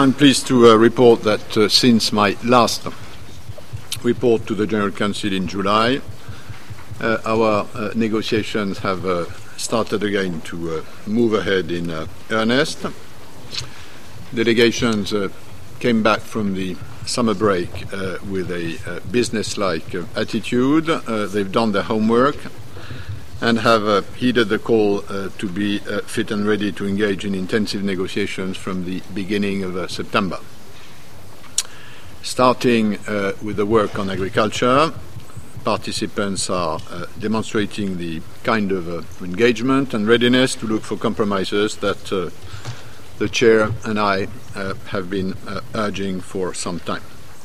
I'm pleased to report that since my last report to the General Council in July, our negotiations have started again to move ahead in earnest. Delegations came back from the summer break with a business-like attitude. They've done their homework and have heeded the call to be fit and ready to engage in intensive negotiations from the beginning of September. Starting with the work on agriculture, participants are demonstrating the kind of engagement and readiness to look for compromises that the Chair and I have been urging for some time.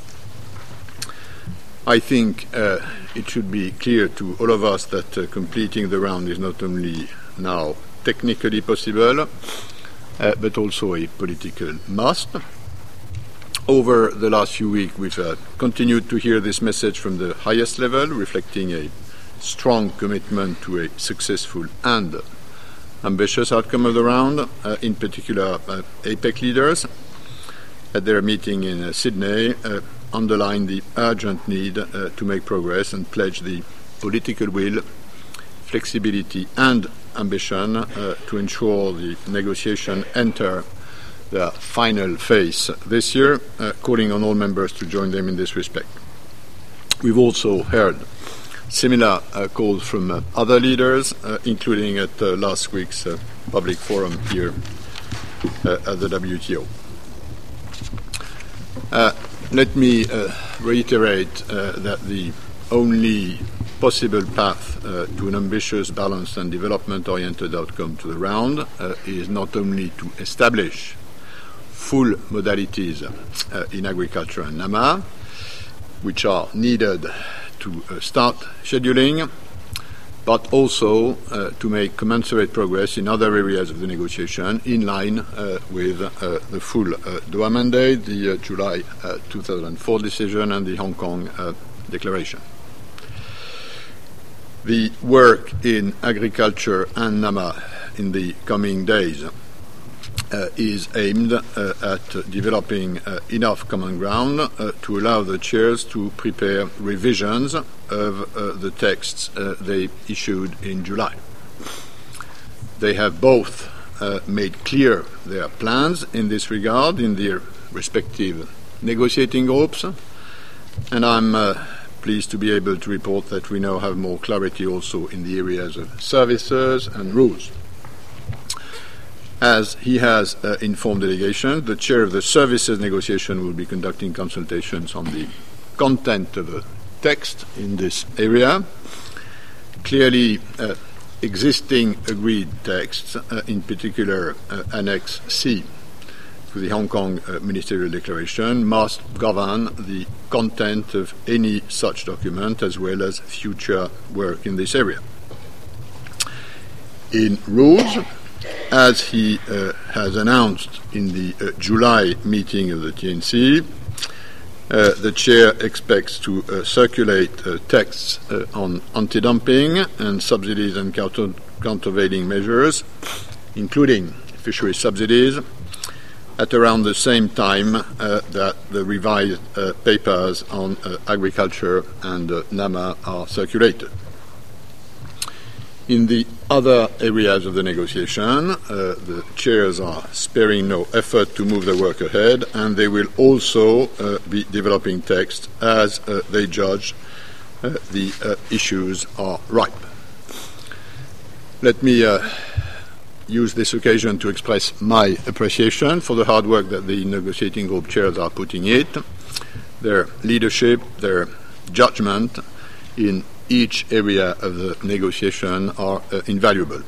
I think it should be clear to all of us that completing the round is not only now technically possible, but also a political must. Over the last few weeks, we've continued to hear this message from the highest level, reflecting a strong commitment to a successful and ambitious outcome of the round, in particular APEC leaders at their meeting in Sydney underlined the urgent need to make progress and pledge the political will, flexibility and ambition to ensure the negotiation enter the final phase this year, calling on all members to join them in this respect. We've also heard similar calls from other leaders, including at last week's public forum here at the WTO. Let me reiterate that the only possible path to an ambitious, balanced and development-oriented outcome to the round is not only to establish full modalities in agriculture and NAMA, which are needed to start scheduling, but also to make commensurate progress in other areas of the negotiation in line with the full Doha mandate, the July 2004 decision and the Hong Kong declaration. The work in agriculture and NAMA in the coming days is aimed at developing enough common ground to allow the chairs to prepare revisions of the texts they issued in July. They have both made clear their plans in this regard in their respective negotiating groups, and I'm pleased to be able to report that we now have more clarity also in the areas of services and rules. As he has informed delegation, the chair of the services negotiation will be conducting consultations on the content of the text in this area. Clearly, existing agreed texts, in particular Annex C to the Hong Kong Ministerial Declaration, must govern the content of any such document as well as future work in this area. In rules, as he has announced in the July meeting of the TNC, the Chair expects to circulate texts on anti-dumping and subsidies and countervailing measures, including fisheries subsidies, at around the same time that the revised papers on agriculture and NAMA are circulated. In the other areas of the negotiation, the chairs are sparing no effort to move the work ahead, and they will also be developing text as they judge the issues are ripe. Let me use this occasion to express my appreciation for the hard work that the negotiating group chairs are putting in, their leadership, their judgment in each area of the negotiation are invaluable.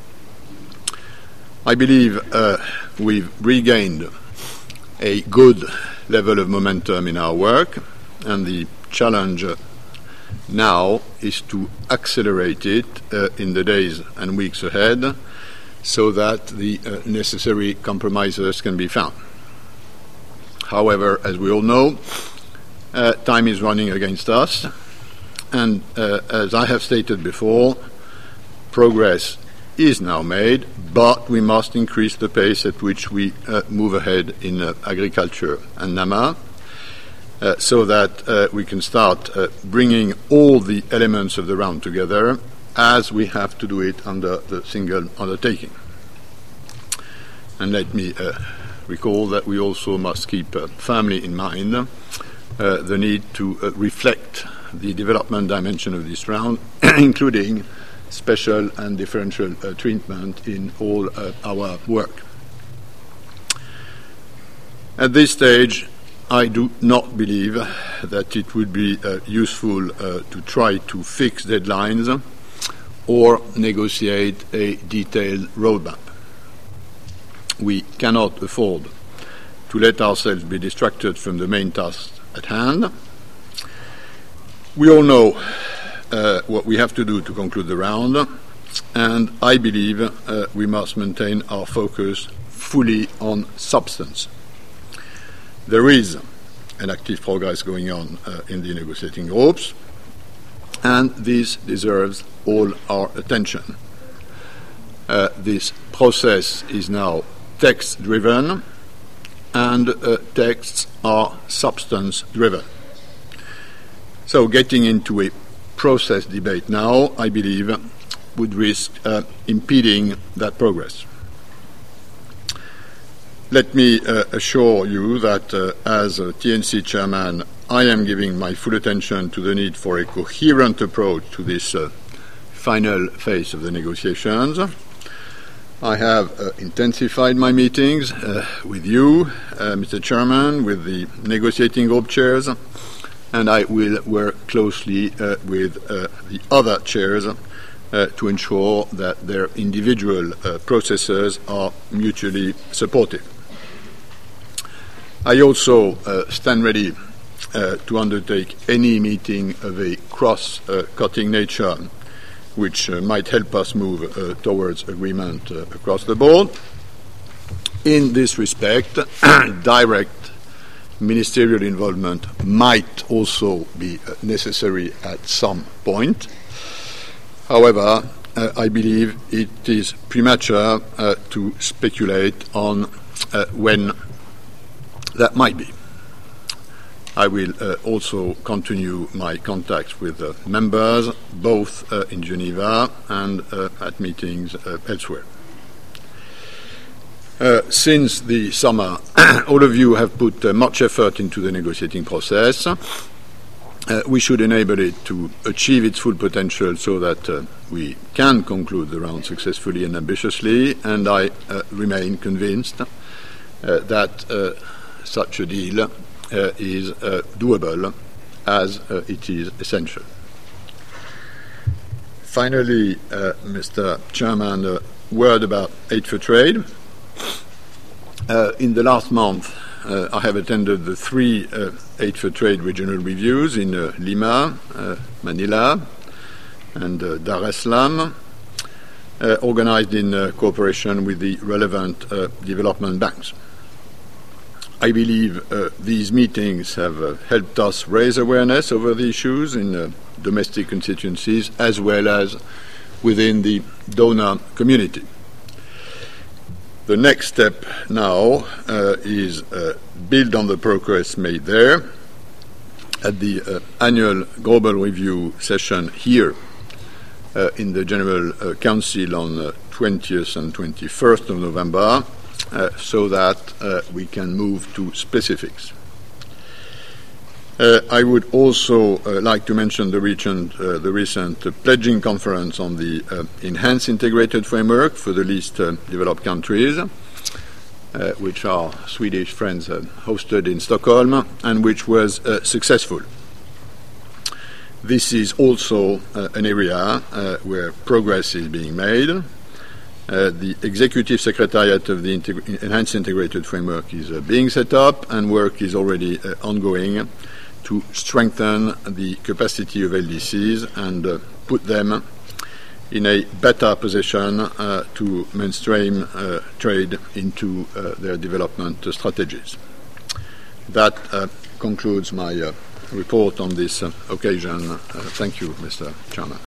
I believe we've regained a good level of momentum in our work, and the challenge now is to accelerate it in the days and weeks ahead so that the necessary compromises can be found. However, as we all know, time is running against us. And as I have stated before, progress is now made, but we must increase the pace at which we move ahead in agriculture and NAMA, so that we can start bringing all the elements of the round together, as we have to do it under the single undertaking. And let me recall that we also must keep firmly in mind the need to reflect the development dimension of this round, including special and differential treatment in all our work. At this stage, I do not believe that it would be useful to try to fix deadlines or negotiate a detailed roadmap. We cannot afford to let ourselves be distracted from the main task at hand. We all know what we have to do to conclude the round, and I believe we must maintain our focus fully on substance. There is an active progress going on in the negotiating groups, and this deserves all our attention. This process is now text-driven, and texts are substance-driven. So getting into a process debate now, I believe, would risk impeding that progress. Let me assure you that as a TNC chairman, I am giving my full attention to the need for a coherent approach to this final phase of the negotiations. I have intensified my meetings with you, Mr. Chairman, with the negotiating group chairs, and I will work closely with the other chairs to ensure that their individual processes are mutually supportive. I also stand ready to undertake any meeting of a cross-cutting nature which might help us move towards agreement across the board. In this respect, direct ministerial involvement might also be necessary at some point. However, I believe it is premature to speculate on when that might be. I will also continue my contacts with members, both in Geneva and at meetings elsewhere. Since the summer, all of you have put much effort into the negotiating process. We should enable it to achieve its full potential so that we can conclude the round successfully and ambitiously, and I remain convinced that such a deal is doable as it is essential. Finally, Mr. Chairman, a word about Aid for Trade. In the last month, I have attended the 3 Aid for Trade regional reviews in Lima, Manila, and Dar es Salaam, organized in cooperation with the relevant development banks. I believe these meetings have helped us raise awareness over the issues in domestic constituencies as well as within the donor community. The next step now is build on the progress made there. At the annual Global Review session here in the General Council on 20th and 21st of November, so that we can move to specifics. I would also like to mention the recent pledging conference on the Enhanced Integrated Framework for the least developed countries, which our Swedish friends hosted in Stockholm, and which was successful. This is also an area where progress is being made. The Executive Secretariat of the Enhanced Integrated Framework is being set up, and work is already ongoing to strengthen the capacity of LDCs and put them in a better position to mainstream trade into their development strategies. That concludes my report on this occasion. Thank you, Mr. Chairman.